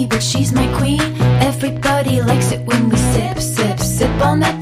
but she's my queen. Everybody likes it when we sip, sip, sip on that